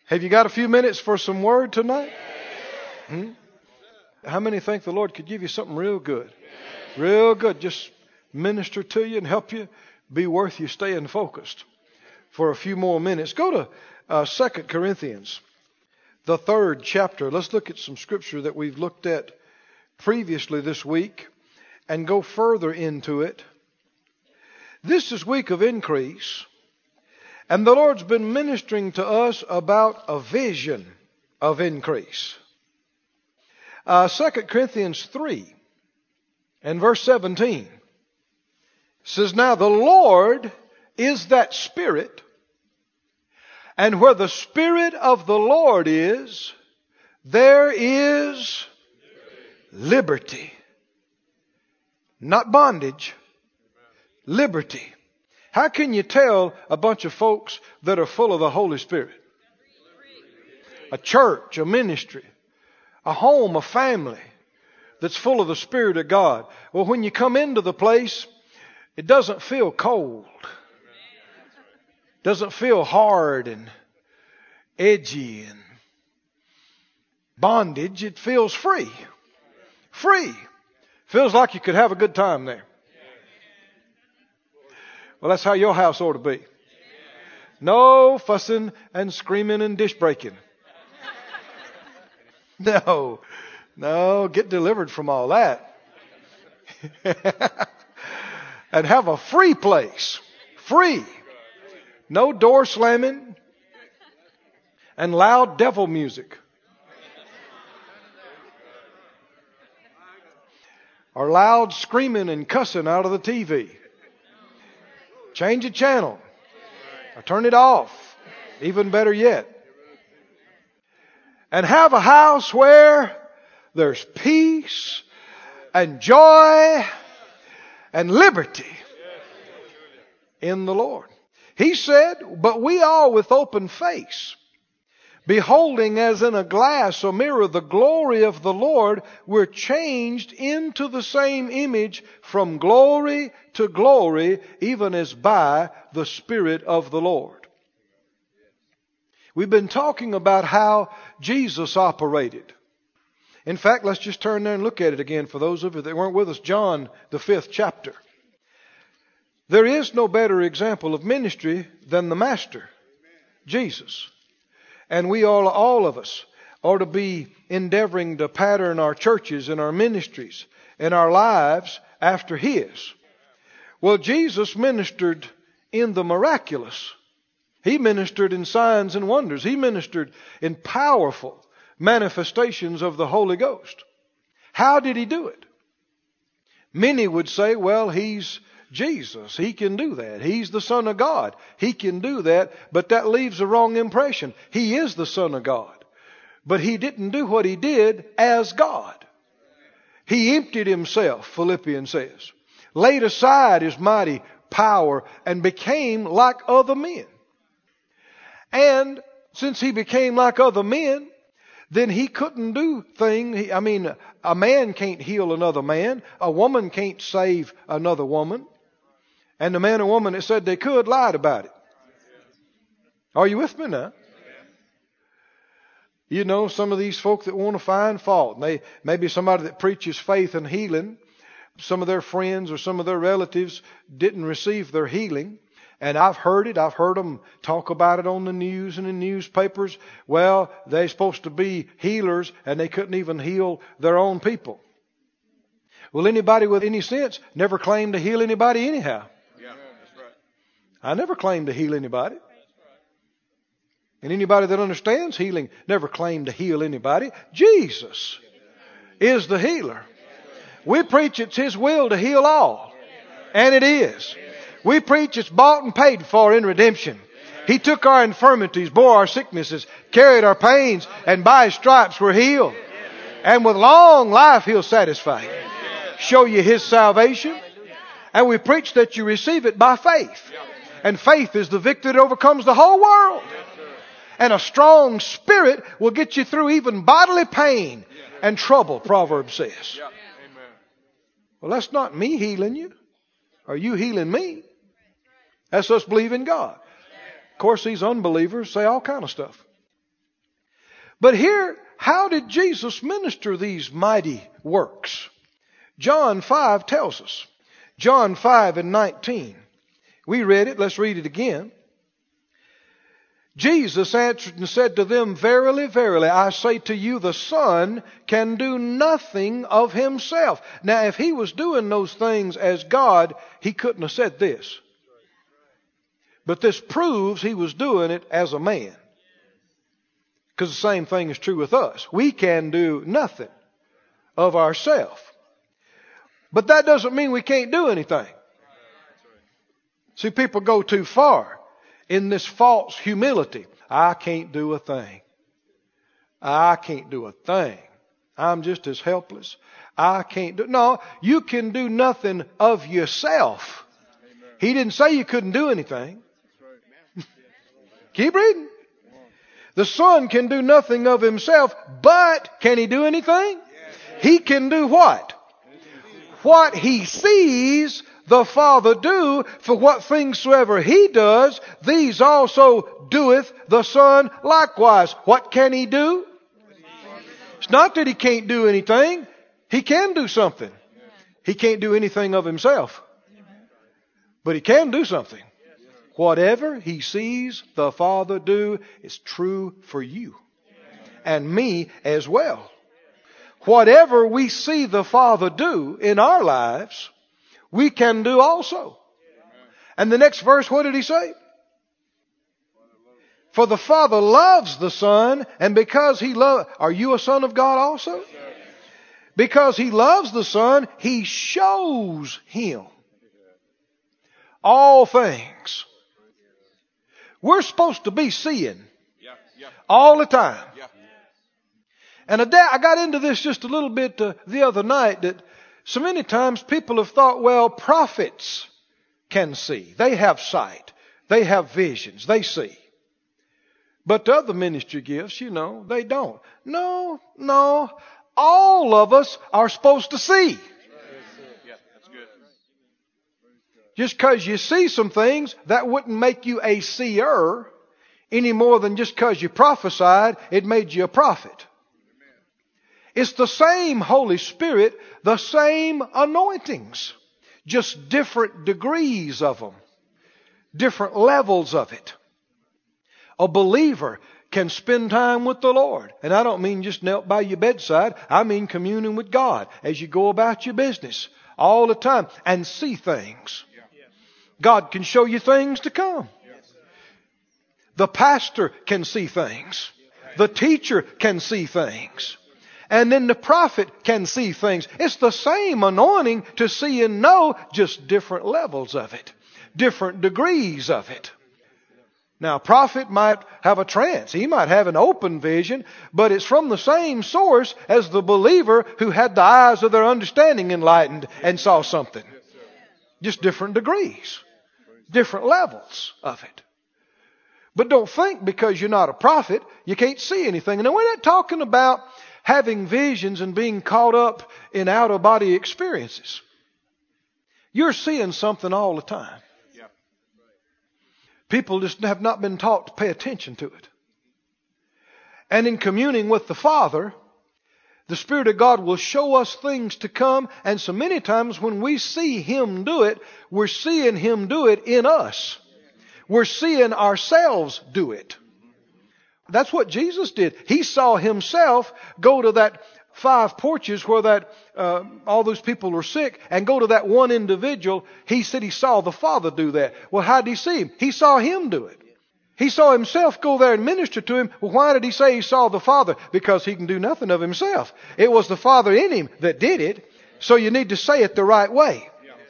Have you got a few minutes for some word tonight? How many think the Lord could give you something real good? Real good. Just minister to you and help you be worth you staying focused for a few more minutes. Go to 2 Corinthians, the 3rd chapter. Let's look at some scripture that we've looked at previously this week and go further into it. This is week of increase, and the Lord's been ministering to us about a vision of increase. 2 Corinthians 3 and verse 17 says, "Now the Lord is that Spirit, and where the Spirit of the Lord is, there is liberty." Not bondage, liberty. How can you tell a bunch of folks that are full of the Holy Spirit? A church, a ministry, a home, a family that's full of the Spirit of God. Well, when you come into the place, it doesn't feel cold. Doesn't feel hard and edgy and bondage. It feels free. Free. Feels like you could have a good time there. Well, that's how your house ought to be. No fussing and screaming and dish breaking. No, get delivered from all that. And have a free place. Free. No door slamming and loud devil music. Or loud screaming and cussing out of the TV. Change the channel. Or turn it off. Even better yet. And have a house where there's peace and joy and liberty in the Lord. He said, "But we all with open face, beholding as in a glass or mirror the glory of the Lord, we're changed into the same image from glory to glory, even as by the Spirit of the Lord." We've been talking about how Jesus operated. In fact, let's just turn there and look at it again for those of you that weren't with us. John, the 5th chapter. There is no better example of ministry than the Master, Jesus. And we all of us ought to be endeavoring to pattern our churches and our ministries and our lives after His. Well, Jesus ministered in the miraculous. He ministered in signs and wonders. He ministered in powerful manifestations of the Holy Ghost. How did He do it? Many would say, well, He's Jesus. He can do that. He's the Son of God. He can do that. But that leaves a wrong impression. He is the Son of God. But He didn't do what He did as God. He emptied Himself, Philippians says. Laid aside His mighty power and became like other men. And since He became like other men, then He couldn't do things. I mean, a man can't heal another man. A woman can't save another woman. And the man and woman that said they could lied about it. Are you with me now? You know, some of these folk that want to find fault. Maybe somebody that preaches faith and healing. Some of their friends or some of their relatives didn't receive their healing. And I've heard it. I've heard them talk about it on the news and in newspapers. Well, they're supposed to be healers and they couldn't even heal their own people. Well, anybody with any sense never claimed to heal anybody anyhow. Yeah, that's right. I never claimed to heal anybody. And anybody that understands healing never claimed to heal anybody. Jesus is the healer. We preach it's His will to heal all. And it is. We preach it's bought and paid for in redemption. He took our infirmities, bore our sicknesses, carried our pains, and by His stripes we're healed. And with long life He'll satisfy you. Show you His salvation. And we preach that you receive it by faith. And faith is the victory that overcomes the whole world. And a strong spirit will get you through even bodily pain and trouble, Proverbs says. Well, that's not me healing you. Are you healing me? That's us believing God. Of course, these unbelievers say all kind of stuff. But here, how did Jesus minister these mighty works? John 5 tells us. John 5:19. We read it. Let's read it again. Jesus answered and said to them, Verily, verily, I say to you, the Son can do nothing of himself. Now, if he was doing those things as God, he couldn't have said this. But this proves he was doing it as a man. Because the same thing is true with us. We can do nothing of ourselves. But that doesn't mean we can't do anything. See, people go too far in this false humility. I can't do a thing. I can't do a thing. I'm just as helpless. I can't do. No, you can do nothing of yourself. He didn't say you couldn't do anything. Keep reading. The Son can do nothing of himself, but can he do anything? He can do what? What he sees the Father do, for what things soever he does, these also doeth the Son likewise. What can he do? It's not that he can't do anything. He can do something. He can't do anything of himself. But he can do something. Whatever he sees the Father do is true for you and me as well. Whatever we see the Father do in our lives, we can do also. And the next verse, what did he say? For the Father loves the Son, and because he loves... Are you a son of God also? Because he loves the Son, he shows him all things. We're supposed to be seeing all the time. And I got into this just a little bit the other night, that so many times people have thought, well, prophets can see. They have sight. They have visions. They see. But the other ministry gifts, they don't. No. All of us are supposed to see. Just because you see some things, that wouldn't make you a seer any more than just because you prophesied, it made you a prophet. It's the same Holy Spirit, the same anointings, just different degrees of them, different levels of it. A believer can spend time with the Lord. And I don't mean just knelt by your bedside. I mean communing with God as you go about your business all the time and see things. God can show you things to come. The pastor can see things. The teacher can see things. And then the prophet can see things. It's the same anointing to see and know, just different levels of it. Different degrees of it. Now, a prophet might have a trance. He might have an open vision, but it's from the same source as the believer who had the eyes of their understanding enlightened and saw something. Just different degrees. Different levels of it. But don't think because you're not a prophet, you can't see anything. And we're not talking about having visions and being caught up in out-of-body experiences. You're seeing something all the time. People just have not been taught to pay attention to it. And in communing with the Father, the Spirit of God will show us things to come. And so many times when we see Him do it, we're seeing Him do it in us. We're seeing ourselves do it. That's what Jesus did. He saw Himself go to that 5 porches where all those people were sick and go to that one individual. He said he saw the Father do that. Well, how did he see Him? He saw Him do it. He saw Himself go there and minister to him. Well, why did he say he saw the Father? Because he can do nothing of himself. It was the Father in him that did it. So you need to say it the right way.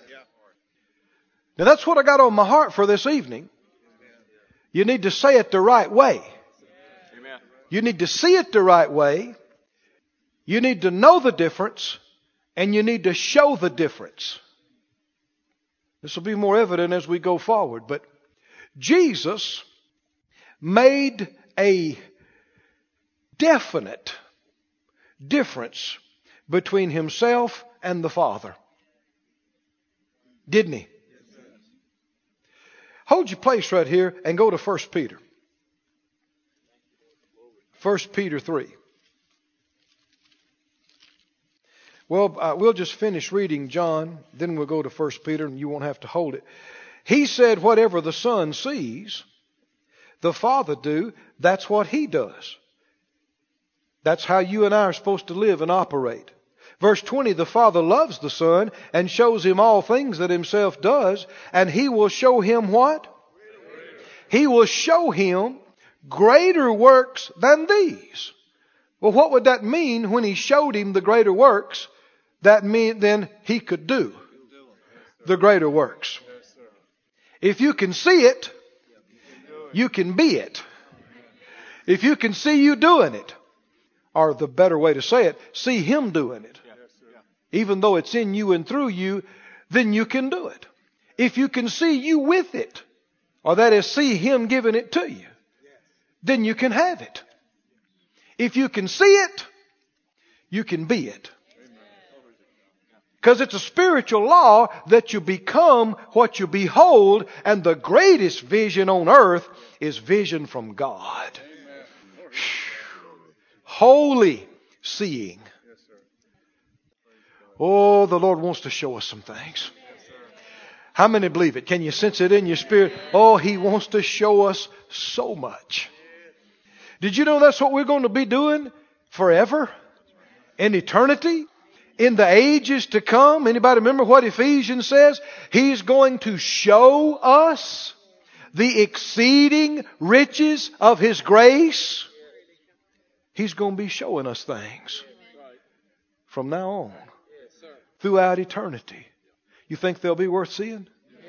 Now that's what I got on my heart for this evening. You need to say it the right way. You need to see it the right way. You need to know the difference. And you need to show the difference. This will be more evident as we go forward. But Jesus made a definite difference between Himself and the Father. Didn't He? Hold your place right here and go to 1 Peter. 1 Peter 3. Well, we'll just finish reading John, then we'll go to 1 Peter, and you won't have to hold it. He said, whatever the Son sees the Father do, that's what He does. That's how you and I are supposed to live and operate. Verse 20, the Father loves the Son and shows Him all things that Himself does, and He will show Him what? He will show Him greater works than these. Well, what would that mean when He showed Him the greater works? That meant then He could do the greater works. If you can see it, you can be it. If you can see you doing it, or the better way to say it, see Him doing it. Even though it's in you and through you, then you can do it. If you can see you with it, or that is see Him giving it to you, then you can have it. If you can see it, you can be it. Because it's a spiritual law that you become what you behold, and the greatest vision on earth is vision from God. Holy seeing. Oh, the Lord wants to show us some things. How many believe it? Can you sense it in your spirit? Oh, He wants to show us so much. Did you know that's what we're going to be doing forever? In eternity? In the ages to come? Anybody remember what Ephesians says? He's going to show us the exceeding riches of His grace. He's going to be showing us things from now on. Throughout eternity. You think they'll be worth seeing?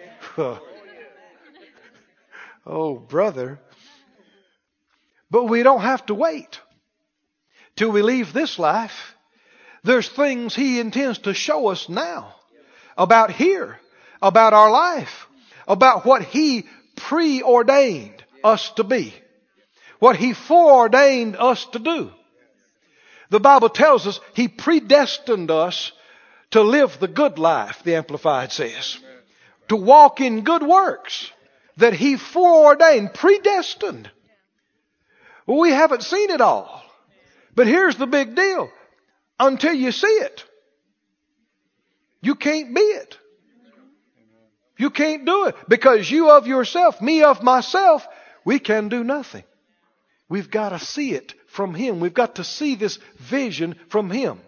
Oh, brother. But we don't have to wait till we leave this life. There's things He intends to show us now. About here. About our life. About what He preordained us to be. What He foreordained us to do. The Bible tells us He predestined us to live the good life, the Amplified says. To walk in good works that He foreordained, predestined. Well, we haven't seen it all. But here's the big deal. Until you see it, you can't be it. You can't do it. Because you of yourself, me of myself, we can do nothing. We've got to see it from Him. We've got to see this vision from Him.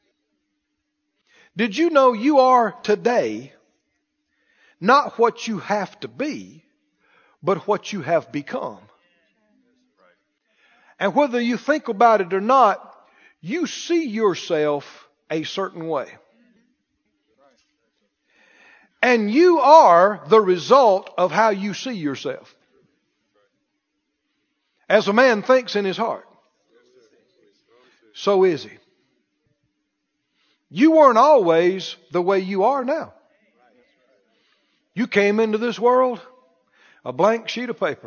Did you know you are today not what you have to be, but what you have become? And whether you think about it or not, you see yourself a certain way. And you are the result of how you see yourself. As a man thinks in his heart, so is he. You weren't always the way you are now. You came into this world a blank sheet of paper.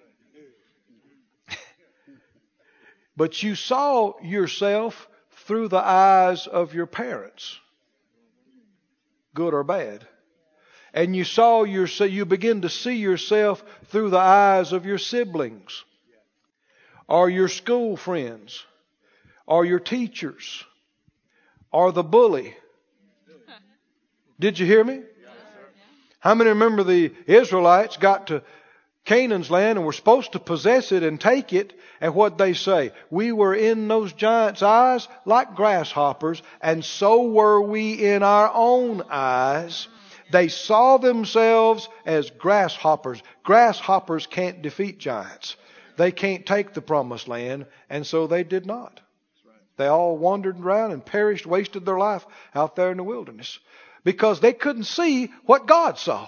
But you saw yourself through the eyes of your parents, good or bad. And you begin to see yourself through the eyes of your siblings, or your school friends, or your teachers, or the bully. Did you hear me? How many remember the Israelites got to Canaan's land and were supposed to possess it and take it? And what they say? We were in those giants' eyes like grasshoppers, and so were we in our own eyes. They saw themselves as grasshoppers. Grasshoppers can't defeat giants. They can't take the promised land, and so they did not. They all wandered around and perished, wasted their life out there in the wilderness. Because they couldn't see what God saw.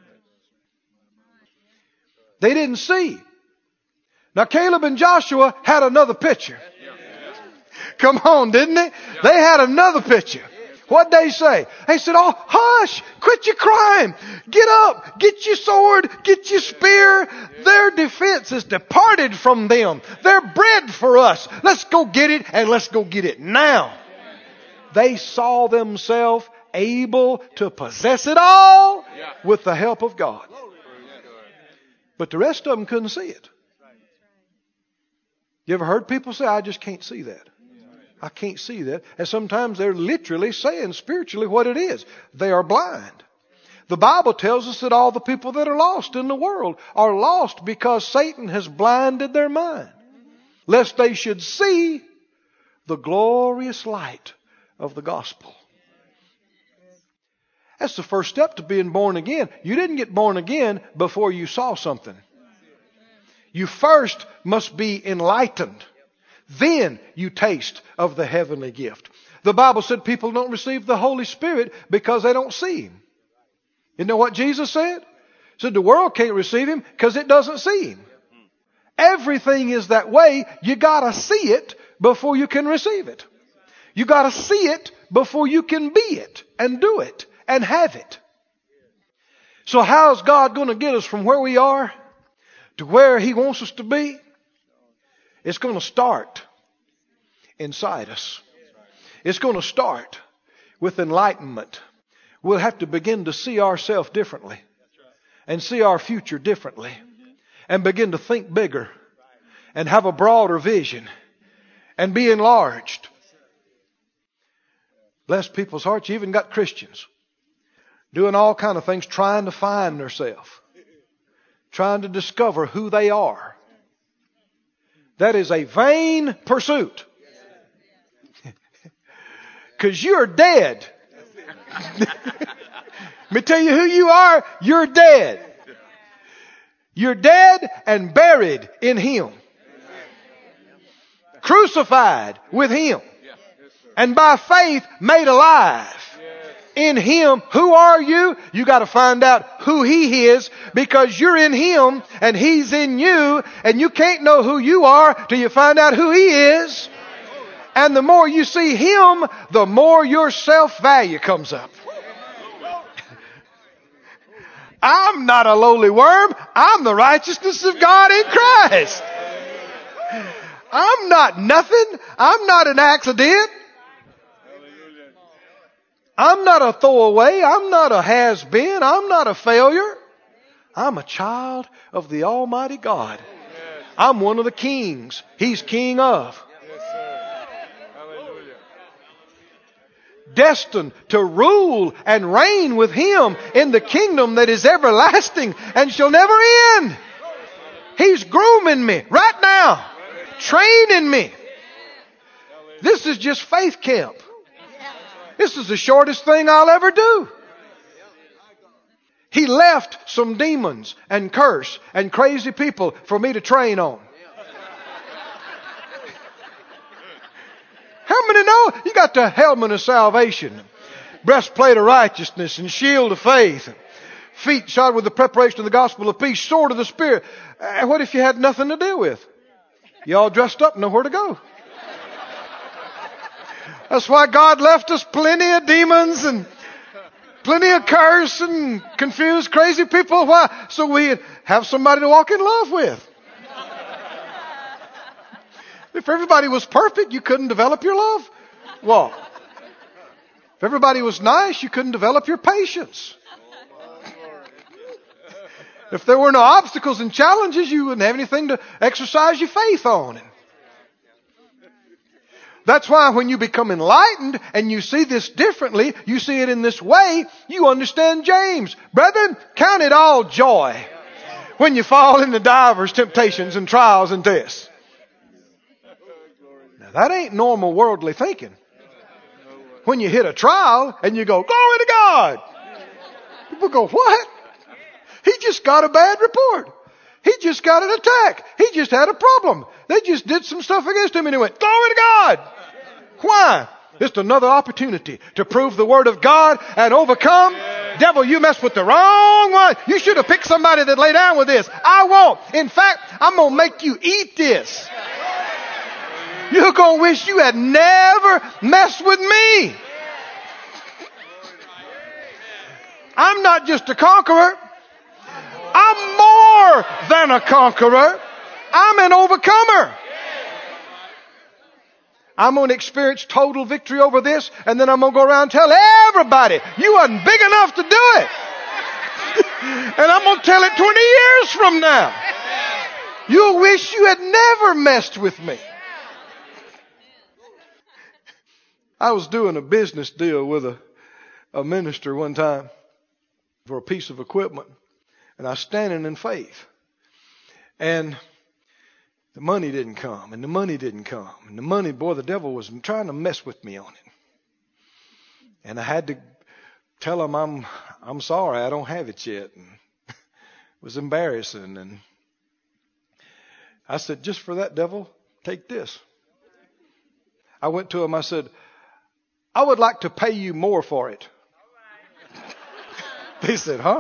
They didn't see. Now Caleb and Joshua had another picture. Come on, didn't they? They had another picture. What'd they say? They said, oh, hush, quit your crying. Get up, get your sword, get your spear. Their defense is departed from them. They're bread for us. Let's go get it, and let's go get it now. They saw themselves able to possess it all with the help of God. But the rest of them couldn't see it. You ever heard people say, I just can't see that? I can't see that. And sometimes they're literally saying spiritually what it is. They are blind. The Bible tells us that all the people that are lost in the world are lost because Satan has blinded their mind, lest they should see the glorious light of the gospel. That's the first step to being born again. You didn't get born again before you saw something. You first must be enlightened. Then you taste of the heavenly gift. The Bible said people don't receive the Holy Spirit because they don't see Him. You know what Jesus said? He said the world can't receive Him because it doesn't see Him. Everything is that way. You got to see it before you can receive it. You got to see it before you can be it and do it and have it. So how's God going to get us from where we are to where He wants us to be? It's going to start inside us. It's going to start with enlightenment. We'll have to begin to see ourselves differently and see our future differently and begin to think bigger and have a broader vision and be enlarged. Bless people's hearts. You even got Christians doing all kind of things, trying to find themselves, trying to discover who they are. That is a vain pursuit. Because you're dead. Let me tell you who you are. You're dead. You're dead and buried in Him. Crucified with Him. And by faith made alive in Him. Who are you? You got to find out who He is, because you're in Him and He's in you, and you can't know who you are till you find out who He is. And the more you see Him, the more your self-value comes up. I'm not a lowly worm. I'm the righteousness of God in Christ. I'm not nothing. I'm not an accident. I'm not a throwaway. I'm not a has-been. I'm not a failure. I'm a child of the Almighty God. I'm one of the kings He's king of. Destined to rule and reign with Him in the kingdom that is everlasting and shall never end. He's grooming me right now, training me. This is just faith camp. This is the shortest thing I'll ever do. He left some demons and curse and crazy people for me to train on. How many know you got the helmet of salvation, breastplate of righteousness, and shield of faith, feet shod with the preparation of the gospel of peace, sword of the Spirit? What if you had nothing to deal with? You all dressed up, nowhere to go. That's why God left us plenty of demons and plenty of curse and confused, crazy people. Why? So we have somebody to walk in love with. If everybody was perfect, you couldn't develop your love walk. If everybody was nice, you couldn't develop your patience. If there were no obstacles and challenges, you wouldn't have anything to exercise your faith on. That's why when you become enlightened and you see this differently, you see it in this way, you understand James. Brethren, count it all joy when you fall into divers temptations and trials and tests. Now that ain't normal worldly thinking. When you hit a trial and you go, glory to God. People go, what? He just got a bad report. He just got an attack. He just had a problem. They just did some stuff against him and he went, glory to God. Why? Just another opportunity to prove the Word of God and overcome. Devil, you messed with the wrong one. You should have picked somebody that lay down with this. I won't. In fact, I'm going to make you eat this. You're going to wish you had never messed with me. I'm not just a conqueror. I'm more than a conqueror. I'm an overcomer. I'm going to experience total victory over this, and then I'm going to go around and tell everybody, you wasn't big enough to do it. And I'm going to tell it 20 years from now. You'll wish you had never messed with me. I was doing a business deal with a minister one time for a piece of equipment, and I was standing in faith. And the money didn't come, and the money didn't come. And the money, boy, the devil was trying to mess with me on it. And I had to tell him I'm sorry, I don't have it yet. And it was embarrassing. And I said, just for that, devil, take this. I went to him, I said, I would like to pay you more for it. They said, huh?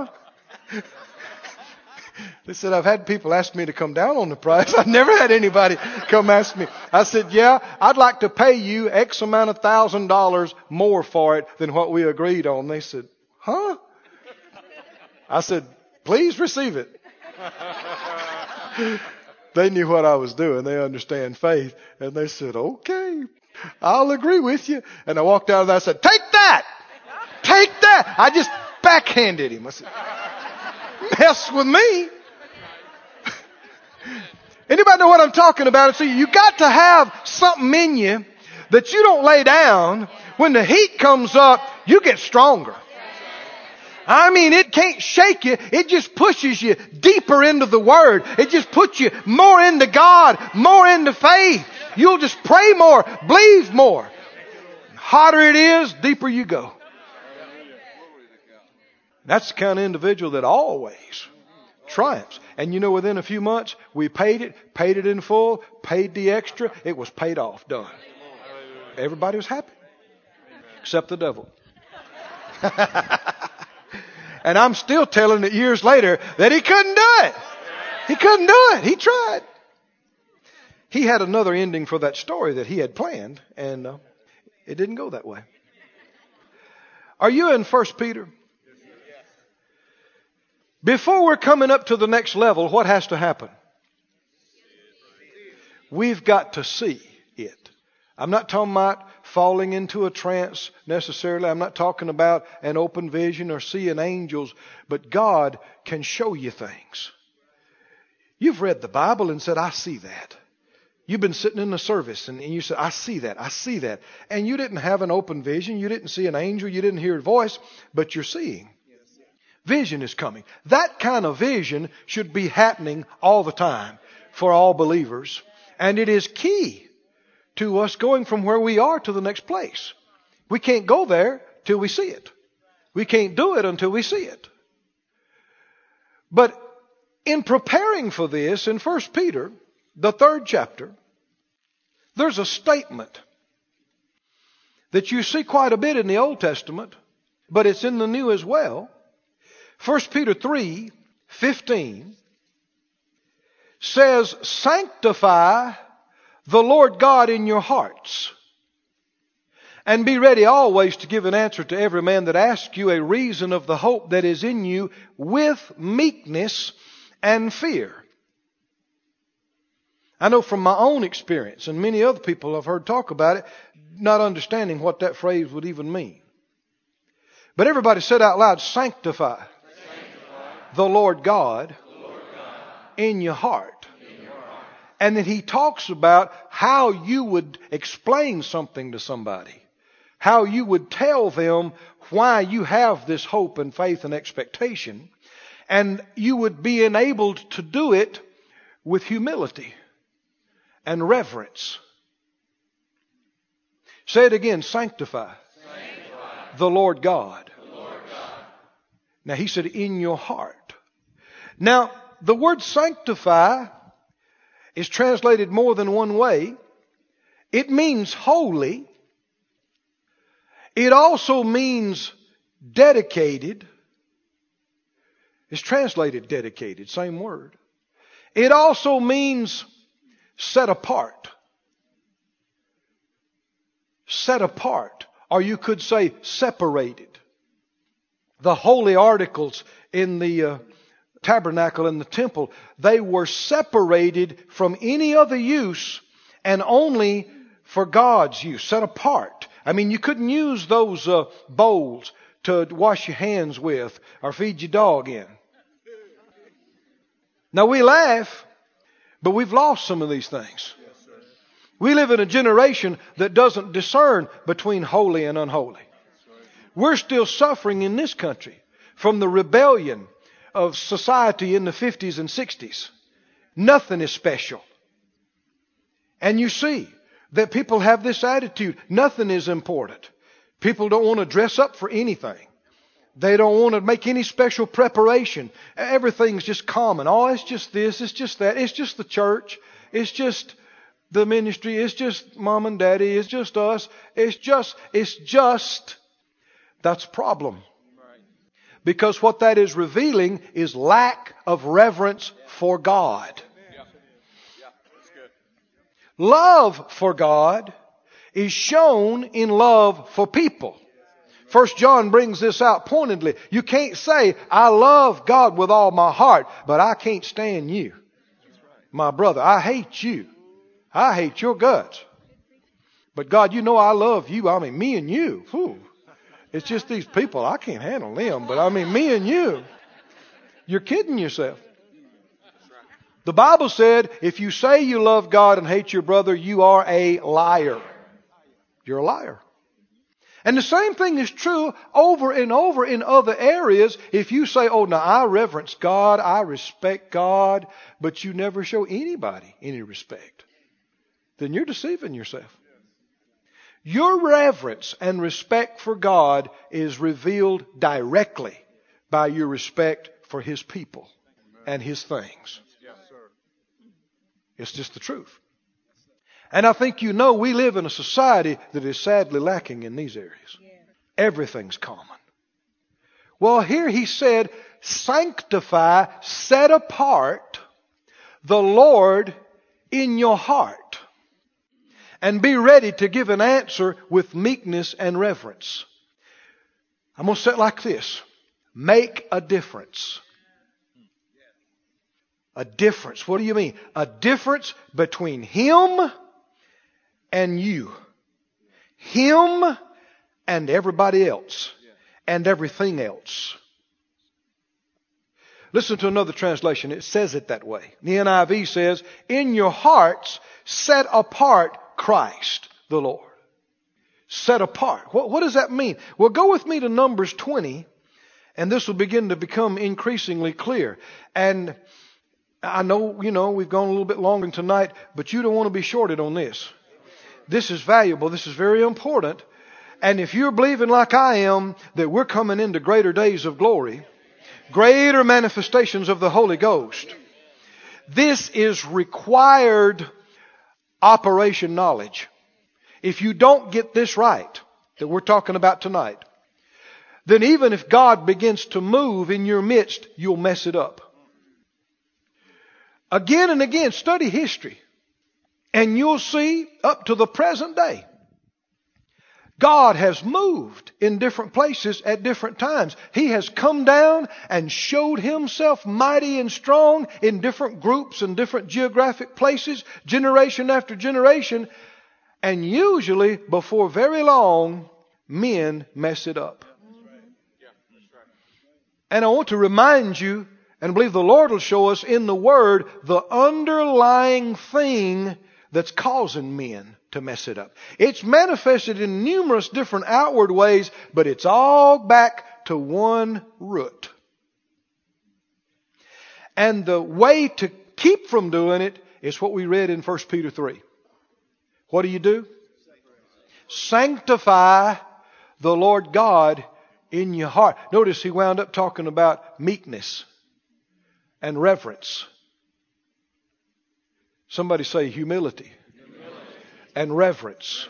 They said, I've had people ask me to come down on the price. I've never had anybody come ask me. I said, yeah, I'd like to pay you X amount of $1,000 more for it than what we agreed on. They said, huh? I said, please receive it. They knew what I was doing. They understand faith. And they said, okay, I'll agree with you. And I walked out and I said, take that. Take that. I just backhanded him. I said, mess with me. Anybody know what I'm talking about? See, you got to have something in you that you don't lay down. When the heat comes up, you get stronger. I mean, it can't shake you. It just pushes you deeper into the Word. It just puts you more into God, more into faith. You'll just pray more, believe more. The hotter it is, deeper you go. That's the kind of individual that always triumphs. And you know, within a few months, we paid it in full, paid the extra. It was paid off, done. Everybody was happy, except the devil. And I'm still telling it years later that he couldn't do it. He couldn't do it. He tried. He had another ending for that story that he had planned, and it didn't go that way. Are you in 1 Peter? Before we're coming up to the next level, what has to happen? We've got to see it. I'm not talking about falling into a trance necessarily. I'm not talking about an open vision or seeing angels. But God can show you things. You've read the Bible and said, I see that. You've been sitting in the service and you said, I see that. I see that. And you didn't have an open vision. You didn't see an angel. You didn't hear a voice. But you're seeing. Vision is coming. That kind of vision should be happening all the time for all believers. And it is key to us going from where we are to the next place. We can't go there till we see it. We can't do it until we see it. But in preparing for this, in 1 Peter, the 3rd chapter, there's a statement that you see quite a bit in the Old Testament, but it's in the New as well. 1 Peter 3:15 says, sanctify the Lord God in your hearts, and be ready always to give an answer to every man that asks you a reason of the hope that is in you with meekness and fear. I know from my own experience, and many other people I've heard talk about it, not understanding what that phrase would even mean. But everybody said out loud, sanctify the Lord God in your heart. And then he talks about how you would explain something to somebody. How you would tell them why you have this hope and faith and expectation. And you would be enabled to do it with humility and reverence. Say it again, sanctify the Lord God. Now he said, in your heart. Now, the word sanctify is translated more than one way. It means holy. It also means dedicated. It's translated dedicated, same word. It also means set apart. Set apart. Or you could say separated. The holy articles in the tabernacle and the temple, they were separated from any other use and only for God's use, set apart. I mean, you couldn't use those bowls to wash your hands with or feed your dog in. Now we laugh, But we've lost some of these things. We live in a generation that doesn't discern between holy and unholy. We're still suffering in this country from the rebellion of society in the 50s and 60s. Nothing is special. And you see that people have this attitude. Nothing is important. People don't want to dress up for anything. They don't want to make any special preparation. Everything's just common. Oh, it's just this. It's just that. It's just the church. It's just the ministry. It's just mom and daddy. It's just us. It's just. That's a problem. Because what that is revealing is lack of reverence for God. Love for God is shown in love for people. 1 John brings this out pointedly. You can't say, I love God with all my heart, but I can't stand you. My brother, I hate you. I hate your guts. But God, you know I love you. I mean, me and you. Whew. It's just these people. I can't handle them. But I mean, me and you. You're kidding yourself. The Bible said, if you say you love God and hate your brother, you are a liar. You're a liar. And the same thing is true over and over in other areas. If you say, oh, now I reverence God, I respect God, but you never show anybody any respect, then you're deceiving yourself. Your reverence and respect for God is revealed directly by your respect for His people and His things. It's just the truth. And I think you know we live in a society that is sadly lacking in these areas. Everything's common. Well, here he said, sanctify, set apart the Lord in your heart. And be ready to give an answer with meekness and reverence. I'm going to say it like this. Make a difference. A difference. What do you mean? A difference between Him and you. Him and everybody else. And everything else. Listen to another translation. It says it that way. The NIV says, in your hearts set apart Christ the Lord. Set apart. What does that mean? Well, go with me to Numbers 20, and this will begin to become increasingly clear. And I know, we've gone a little bit longer tonight, but you don't want to be shorted on this. This is valuable. This is very important. And if you're believing like I am, that we're coming into greater days of glory, greater manifestations of the Holy Ghost, this is required operation knowledge. If you don't get this right, that we're talking about tonight, then even if God begins to move in your midst, you'll mess it up. Again and again, study history. And you'll see up to the present day, God has moved in different places at different times. He has come down and showed Himself mighty and strong in different groups and different geographic places, generation after generation. And usually, before very long, men mess it up. And I want to remind you, and believe the Lord will show us in the Word, the underlying thing that's causing men to mess it up. It's manifested in numerous different outward ways, but it's all back to one root. And the way to keep from doing it is what we read in 1 Peter 3. What do? Sanctify the Lord God in your heart. Notice he wound up talking about meekness and reverence. Somebody say humility. And reverence.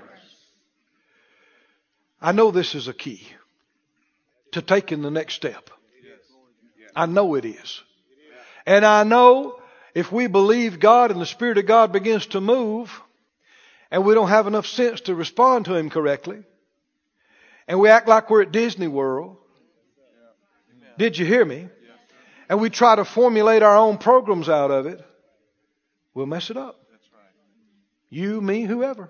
I know this is a key to taking the next step. I know it is. And I know if we believe God and the Spirit of God begins to move and we don't have enough sense to respond to Him correctly and we act like we're at Disney World. Did you hear me? And we try to formulate our own programs out of it, we'll mess it up. You, me, whoever.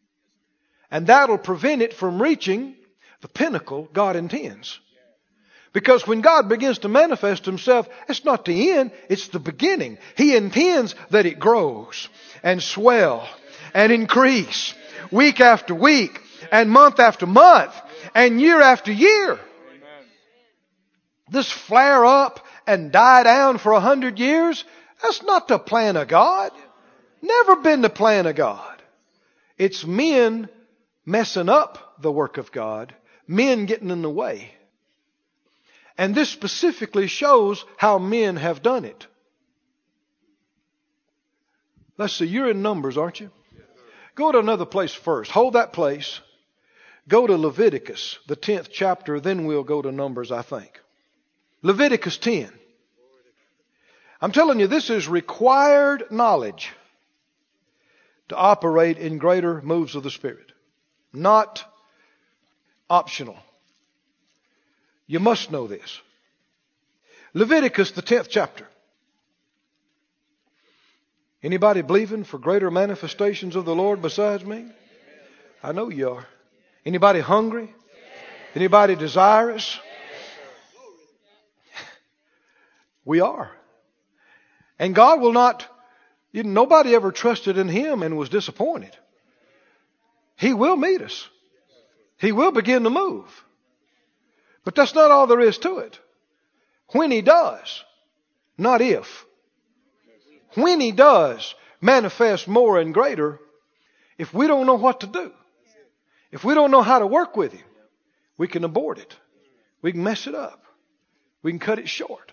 And that'll prevent it from reaching the pinnacle God intends. Because when God begins to manifest Himself, it's not the end, it's the beginning. He intends that it grows and swell and increase week after week and month after month and year after year. This flare up and die down for 100 years, that's not the plan of God. Never been the plan of God. It's men messing up the work of God, men getting in the way. And this specifically shows how men have done it. Let's see, you're in Numbers, aren't you? Go to another place first. Hold that place. Go to Leviticus, the 10th chapter, then we'll go to Numbers, I think. Leviticus 10. I'm telling you, this is required knowledge to operate in greater moves of the Spirit. Not optional. You must know this. Leviticus, the 10th chapter. Anybody believing for greater manifestations of the Lord besides me? I know you are. Anybody hungry? Anybody desirous? We are. And God will not, nobody ever trusted in Him and was disappointed. He will meet us. He will begin to move. But that's not all there is to it. When He does, not if. When He does manifest more and greater, if we don't know what to do, if we don't know how to work with Him, we can abort it. We can mess it up. We can cut it short.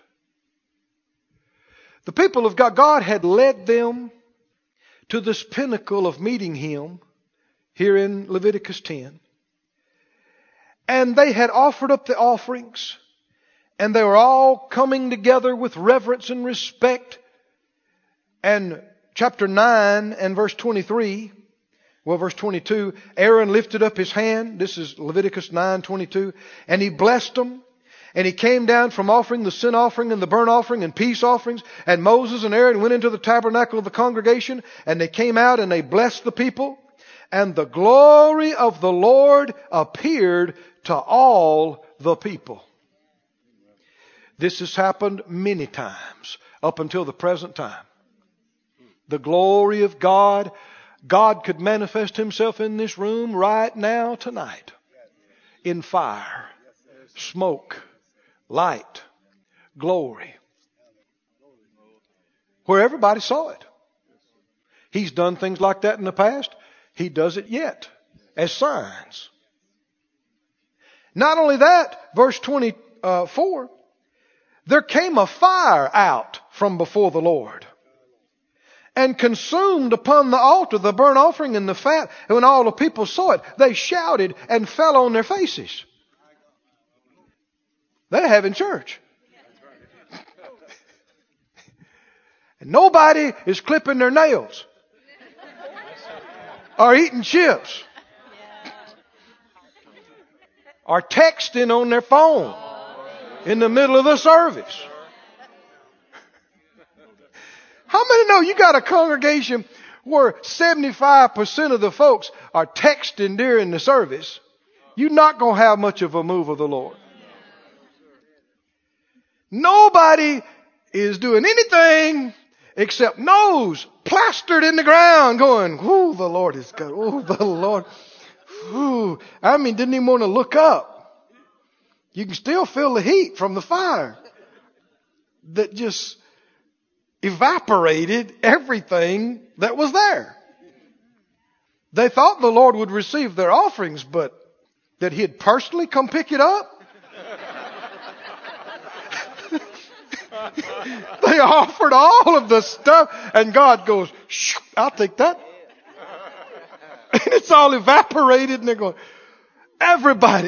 The people of God, God had led them to this pinnacle of meeting Him here in Leviticus 10. And they had offered up the offerings. And they were all coming together with reverence and respect. And chapter 9 and verse 23, verse 22, Aaron lifted up his hand. This is Leviticus 9:22. And he blessed them. And he came down from offering the sin offering and the burnt offering and peace offerings. And Moses and Aaron went into the tabernacle of the congregation. And they came out and they blessed the people. And the glory of the Lord appeared to all the people. This has happened many times up until the present time. The glory of God. God could manifest Himself in this room right now tonight. In fire, smoke, light, glory. Where everybody saw it. He's done things like that in the past. He does it yet as signs. Not only that, verse 24, there came a fire out from before the Lord and consumed upon the altar the burnt offering and the fat. And when all the people saw it, they shouted and fell on their faces. They're having church. And nobody is clipping their nails or eating chips or texting on their phone in the middle of the service. How many know you got a congregation where 75% of the folks are texting during the service? You're not going to have much of a move of the Lord. Nobody is doing anything except nose plastered in the ground going, "Ooh, the Lord is good. Ooh, the Lord." Ooh. Didn't even want to look up. You can still feel the heat from the fire that just evaporated everything that was there. They thought the Lord would receive their offerings, but that He'd personally come pick it up? They offered all of the stuff, and God goes, "Shh, I'll take that." And it's all evaporated, and they're going, everybody.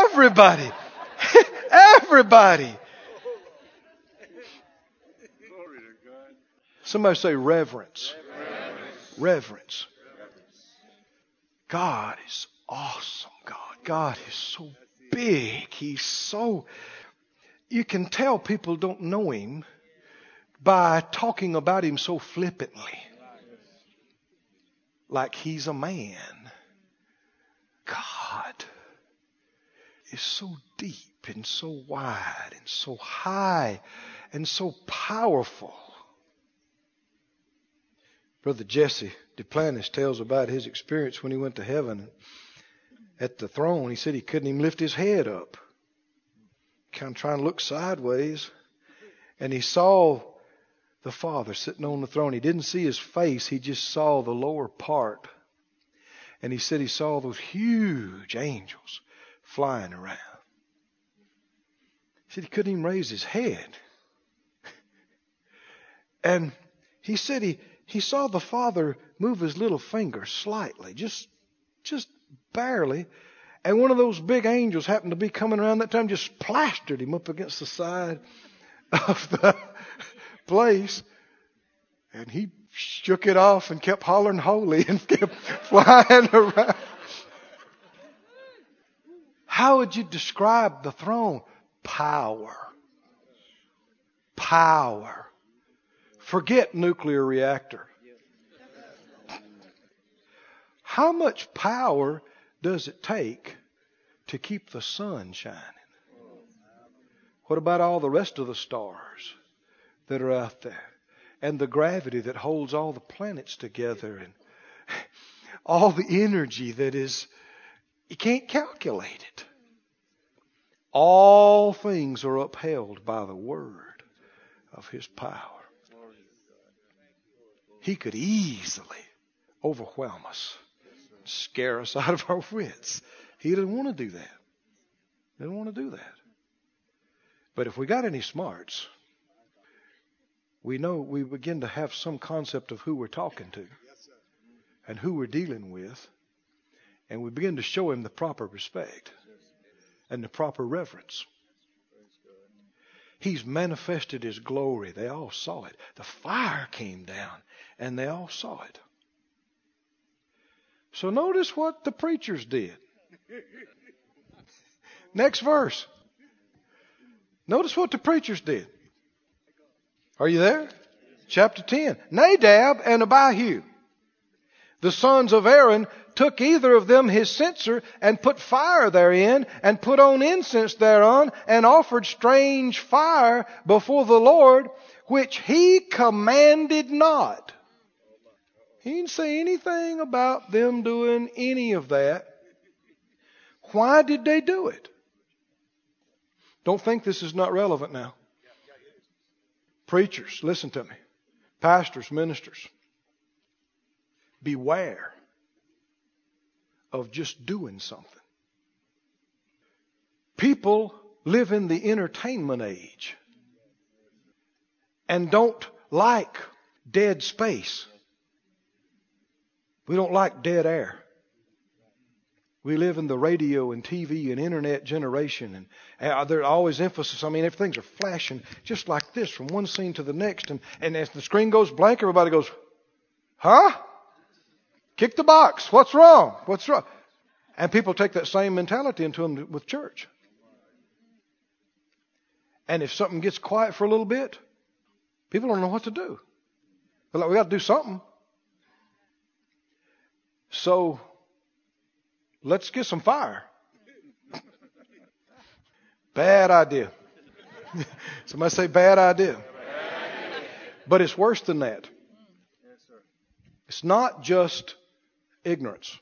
Somebody say reverence. Reverence. God is awesome, God is so big. He's so... You can tell people don't know Him by talking about Him so flippantly. Like He's a man. God. is so deep and so wide and so high and so powerful. Brother Jesse Duplantis tells about his experience when he went to heaven. At the throne, he said he couldn't even lift his head up. Kind of trying to look sideways. And he saw the Father sitting on the throne. He didn't see his face. He just saw the lower part. And he said he saw those huge angels flying around. He said he couldn't even raise his head. And he said he saw the Father move his little finger slightly, just barely. And one of those big angels happened to be coming around that time, just plastered him up against the side of the place. And he shook it off and kept hollering holy and kept flying around. How would you describe the throne? Power. Power. Forget nuclear reactor. How much power does it take to keep the sun shining? What about all the rest of the stars that are out there? And the gravity that holds all the planets together, and all the energy that is, you can't calculate it. All things are upheld by the word of His power. He could easily overwhelm us, scare us out of our wits. He didn't want to do that. He didn't want to do that. But if we got any smarts, we know we begin to have some concept of who we're talking to and who we're dealing with. And we begin to show Him the proper respect and the proper reverence. He's manifested His glory. They all saw it. The fire came down and they all saw it. So notice what the preachers did. Next verse. Notice what the preachers did. Are you there? Chapter 10. Nadab and Abihu, the sons of Aaron, took either of them his censer and put fire therein and put on incense thereon and offered strange fire before the Lord, which He commanded not. He didn't say anything about them doing any of that. Why did they do it? Don't think this is not relevant now. Preachers, listen to me. Pastors, ministers, beware of just doing something. People live in the entertainment age and don't like dead space. We don't like dead air. We live in the radio and TV and internet generation, and there's always emphasis. I mean, if things are flashing just like this from one scene to the next, and as the screen goes blank, everybody goes, huh? Kick the box. What's wrong? What's wrong? And people take that same mentality into them with church. And if something gets quiet for a little bit, people don't know what to do. They're like, we got to do something. So let's get some fire. Bad idea. Somebody say bad idea. Bad idea. But it's worse than that. It's not just ignorance.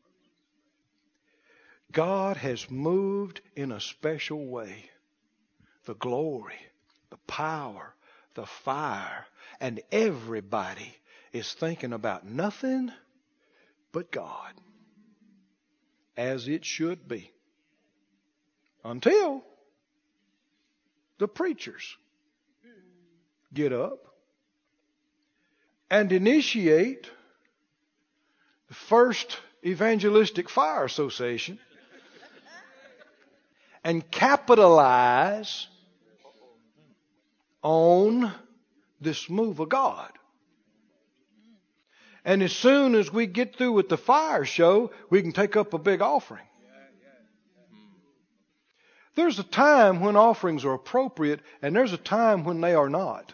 God has moved in a special way. The glory, the power, the fire, and everybody is thinking about nothing but God. As it should be. Until the preachers get up and initiate the first evangelistic fire association and capitalize on this move of God. And as soon as we get through with the fire show, we can take up a big offering. There's a time when offerings are appropriate, and there's a time when they are not.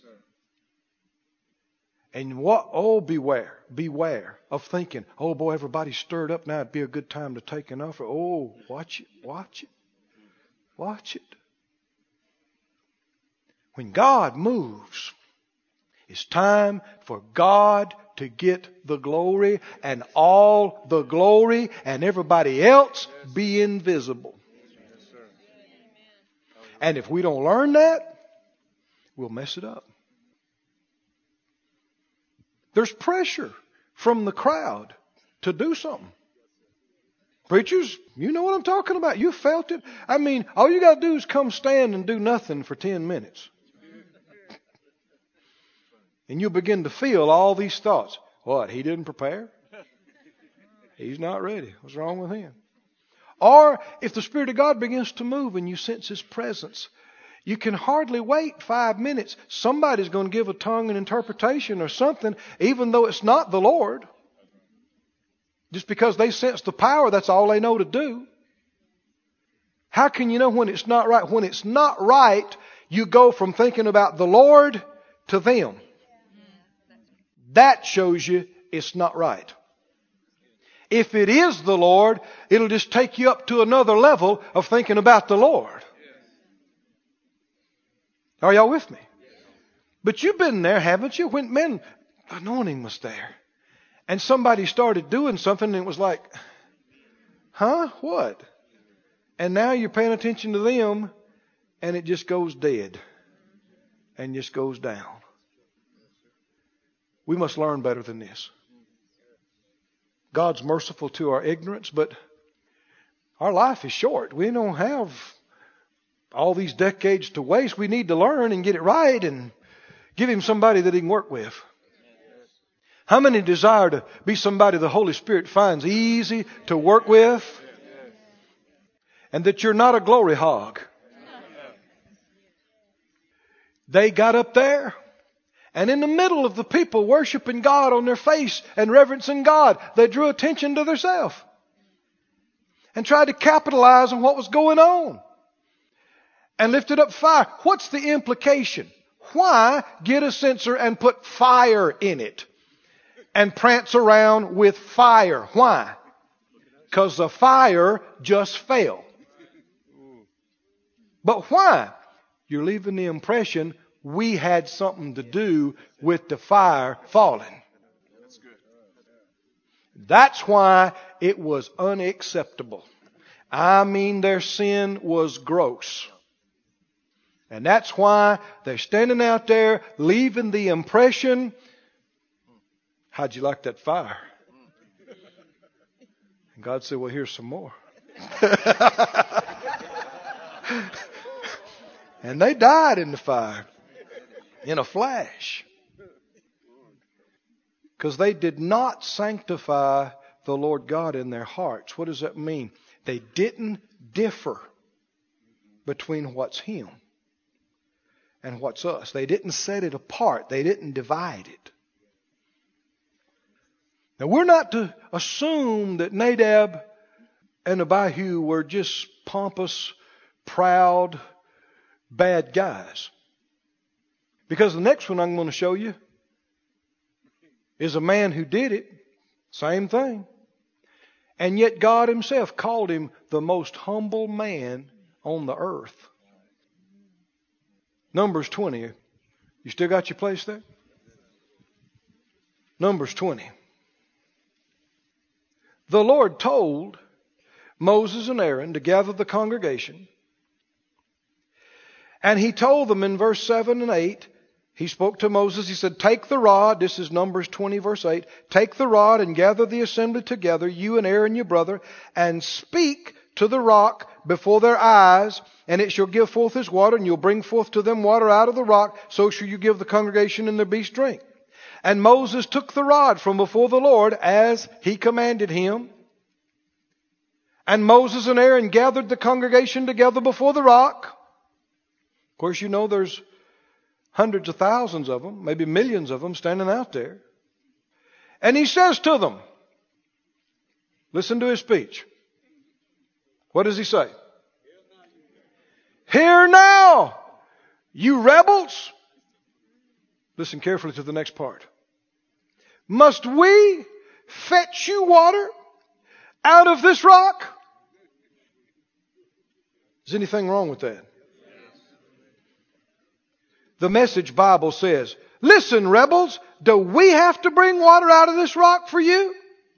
And beware of thinking, oh boy, everybody's stirred up now, it'd be a good time to take an offering. Oh, watch it. Watch it. When God moves, it's time for God to get the glory, and all the glory and everybody else be invisible. And if we don't learn that, we'll mess it up. There's pressure from the crowd to do something. Preachers, you know what I'm talking about. You felt it. I mean, all you got to do is come stand and do nothing for 10 minutes. And you'll begin to feel all these thoughts. What? He didn't prepare? He's not ready. What's wrong with him? Or if the Spirit of God begins to move and you sense His presence, you can hardly wait 5 minutes. Somebody's going to give a tongue and interpretation or something, even though it's not the Lord. Just because they sense the power, that's all they know to do. How can you know when it's not right? When it's not right, you go from thinking about the Lord to them. That shows you it's not right. If it is the Lord, it'll just take you up to another level of thinking about the Lord. Are y'all with me? But you've been there, haven't you? When the anointing was there. And somebody started doing something and it was like, huh? What? And now you're paying attention to them and it just goes dead. And just goes down. We must learn better than this. God's merciful to our ignorance, but our life is short. We don't have all these decades to waste. We need to learn and get it right and give Him somebody that He can work with. How many desire to be somebody the Holy Spirit finds easy to work with? And that you're not a glory hog. They got up there. And in the middle of the people worshiping God on their face and reverencing God, they drew attention to themselves. And tried to capitalize on what was going on. And lifted up fire. What's the implication? Why get a censer and put fire in it? And prance around with fire. Why? Because the fire just fell. But why? You're leaving the impression we had something to do with the fire falling. That's why it was unacceptable. I mean, their sin was gross. And that's why they're standing out there leaving the impression, how'd you like that fire? And God said, well, here's some more. And they died in the fire. In a flash. Because they did not sanctify the Lord God in their hearts. What does that mean? They didn't differ between what's Him and what's us. They didn't set it apart. They didn't divide it. Now we're not to assume that Nadab and Abihu were just pompous, proud, bad guys. Because the next one I'm going to show you is a man who did it. Same thing. And yet God Himself called him the most humble man on the earth. Numbers 20. You still got your place there? Numbers 20. The Lord told Moses and Aaron to gather the congregation. And He told them in verse 7 and 8, He spoke to Moses. He said, take the rod. This is Numbers 20 verse 8. Take the rod and gather the assembly together, you and Aaron your brother, and speak to the rock before their eyes, and it shall give forth its water, and you'll bring forth to them water out of the rock. So shall you give the congregation and their beast drink. And Moses took the rod from before the Lord as He commanded him. And Moses and Aaron gathered the congregation together before the rock. Of course, you know there's hundreds of thousands of them, maybe millions of them standing out there. And He says to them, listen to His speech. What does He say? Hear now, you rebels. Listen carefully to the next part. Must we fetch you water out of this rock? Is anything wrong with that? The Message Bible says, listen, rebels, do we have to bring water out of this rock for you?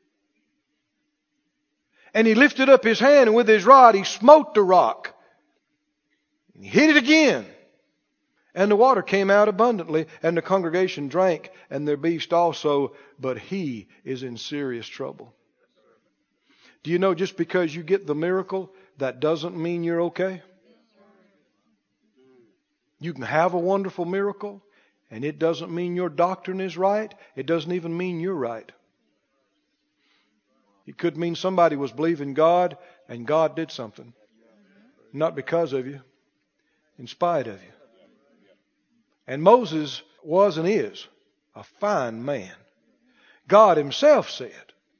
And he lifted up his hand, and with his rod he smote the rock. He hit it again. And the water came out abundantly, and the congregation drank, and their beast also, but he is in serious trouble. Do you know just because you get the miracle, that doesn't mean you're okay? You can have a wonderful miracle, and it doesn't mean your doctrine is right. It doesn't even mean you're right. It could mean somebody was believing God, and God did something. Not because of you, in spite of you. And Moses was and is a fine man. God himself said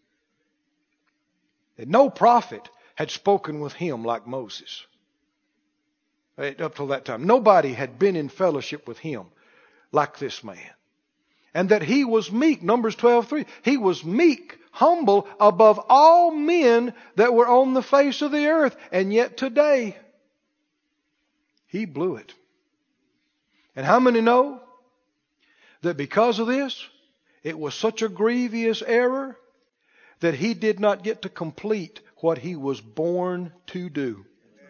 that no prophet had spoken with him like Moses. Up till that time, nobody had been in fellowship with him like this man. And that he was meek. Numbers 12:3. He was meek, humble, above all men that were on the face of the earth. And yet today, he blew it. And how many know that because of this, it was such a grievous error that he did not get to complete what he was born to do?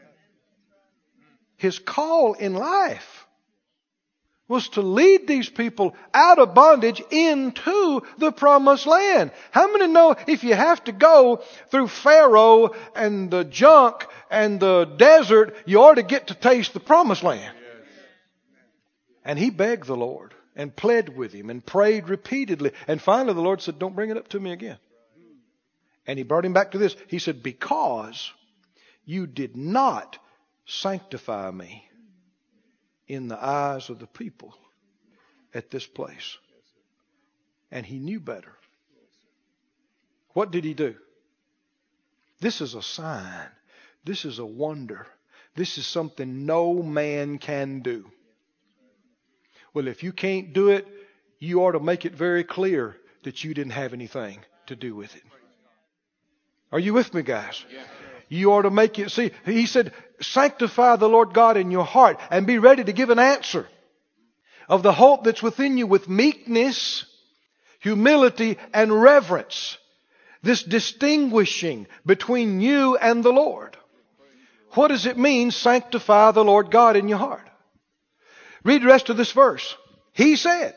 His call in life was to lead these people out of bondage into the promised land. How many know if you have to go through Pharaoh and the junk and the desert, you ought to get to taste the promised land? And he begged the Lord and pled with him and prayed repeatedly. And finally the Lord said, don't bring it up to me again. And he brought him back to this. He said, because you did not sanctify me in the eyes of the people at this place. And he knew better. What did he do? This is a sign. This is a wonder. This is something no man can do. Well, if you can't do it, you ought to make it very clear that you didn't have anything to do with it. Are you with me, guys? Yeah. You ought to make it. See, he said, sanctify the Lord God in your heart and be ready to give an answer of the hope that's within you with meekness, humility, and reverence. This distinguishing between you and the Lord. What does it mean, sanctify the Lord God in your heart? Read the rest of this verse. He said,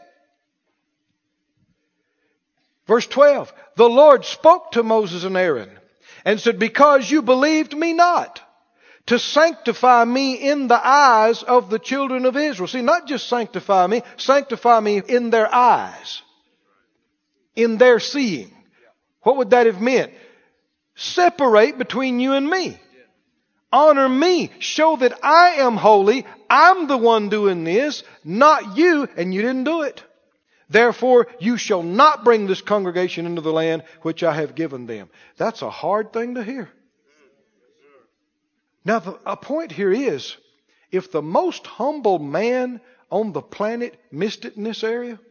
verse 12, the Lord spoke to Moses and Aaron and said, because you believed me not, to sanctify me in the eyes of the children of Israel. See, not just sanctify me in their eyes, in their seeing. What would that have meant? Separate between you and me. Honor me. Show that I am holy. I'm the one doing this, not you, and you didn't do it. Therefore, you shall not bring this congregation into the land which I have given them. That's a hard thing to hear. Now, a point here is, if the most humble man on the planet missed it in this area,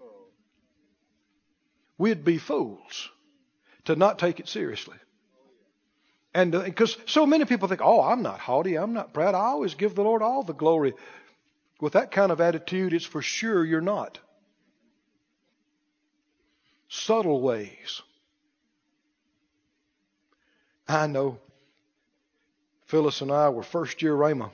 we'd be fools to not take it seriously. And because so many people think, oh, I'm not haughty, I'm not proud, I always give the Lord all the glory. With that kind of attitude, it's for sure you're not. Subtle ways. I know Phyllis and I were first year Rhema.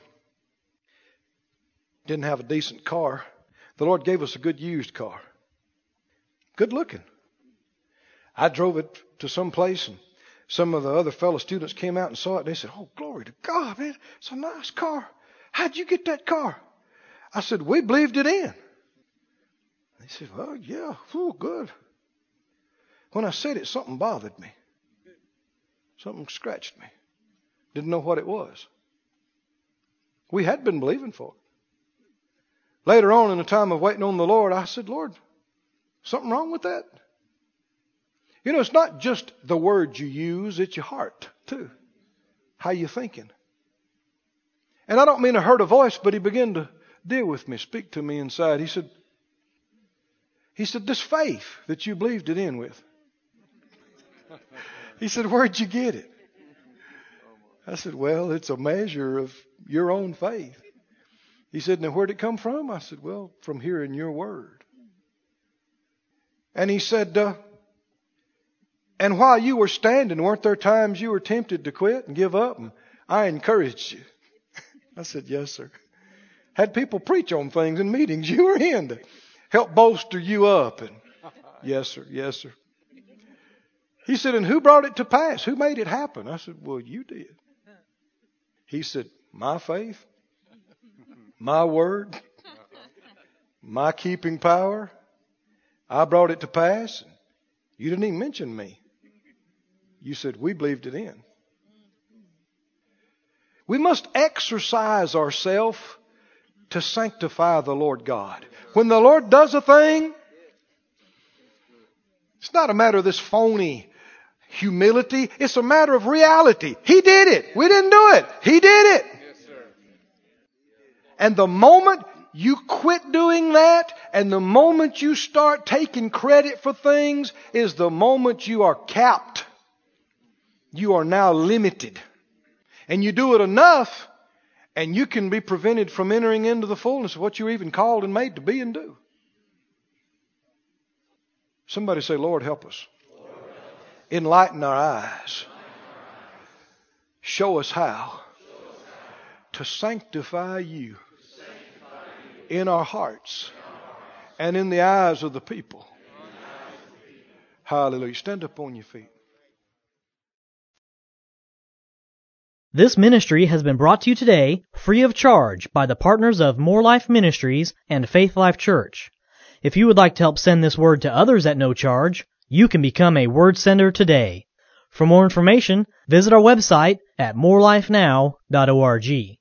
Didn't have a decent car. The Lord gave us a good used car. Good looking. I drove it to some place and some of the other fellow students came out and saw it. And they said, oh, glory to God, man. It's a nice car. How'd you get that car? I said, we believed it in. They said, well, yeah, good. When I said it, something bothered me. Something scratched me. Didn't know what it was. We had been believing for it. Later on in the time of waiting on the Lord, I said, Lord, something wrong with that? You know, it's not just the words you use, it's your heart, too. How you thinking? And I don't mean to hurt a voice, but he began to deal with me, speak to me inside. He said, this faith that you believed it in with. He said, where'd you get it? I said, well, it's a measure of your own faith. He said, now where'd it come from? I said, well, from hearing your word. And he said, and while you were standing, weren't there times you were tempted to quit and give up? And I encouraged you. I said, yes, sir. Had people preach on things in meetings you were in to help bolster you up. And yes, sir. Yes, sir. He said, and who brought it to pass? Who made it happen? I said, well, you did. He said, my faith, my word, my keeping power. I brought it to pass. You didn't even mention me. You said, we believed it in. We must exercise ourselves to sanctify the Lord God. When the Lord does a thing, it's not a matter of this phony humility. It's a matter of reality. He did it. We didn't do it. He did it. Yes, sir. And the moment you quit doing that, and the moment you start taking credit for things, is the moment you are capped. You are now limited. And you do it enough, and you can be prevented from entering into the fullness of what you were even called and made to be and do. Somebody say, Lord, help us. Enlighten our eyes. Show us how to sanctify you in our hearts and in the eyes of the people. Hallelujah. Stand up on your feet. This ministry has been brought to you today free of charge by the partners of More Life Ministries and Faith Life Church. If you would like to help send this word to others at no charge, you can become a word sender today. For more information, visit our website at morelifenow.org.